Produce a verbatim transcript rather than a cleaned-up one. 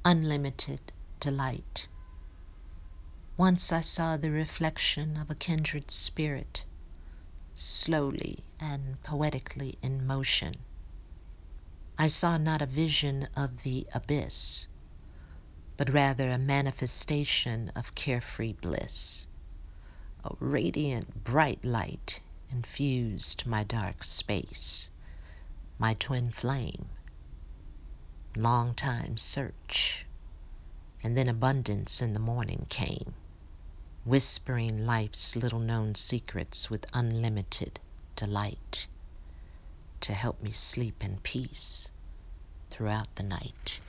unlimited delight. Once I saw the reflection of a kindred spirit, slowly and poetically in motion. I saw not a vision of the abyss, but rather a manifestation of carefree bliss. A radiant, bright light infused my dark space, my twin flame. Long time search, and then abundance in the morning came, whispering life's little-known secrets with unlimited delight, to help me sleep in peace throughout the night.